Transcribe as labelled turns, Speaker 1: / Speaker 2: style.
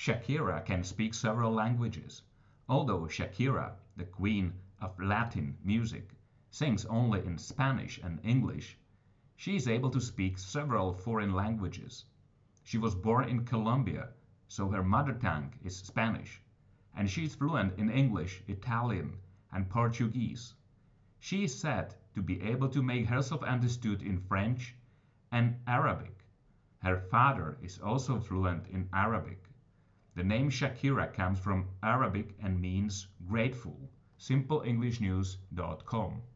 Speaker 1: Shakira can speak several languages. Although Shakira, the queen of Latin music, sings only in Spanish and English, she is able to speak several foreign languages. She was born in Colombia, so her mother tongue is Spanish, and she is fluent in English, Italian, and Portuguese. She is said to be able to make herself understood in French and Arabic. Her father is also fluent in Arabic. The name Shakira comes from Arabic and means grateful. SimpleEnglishNews.com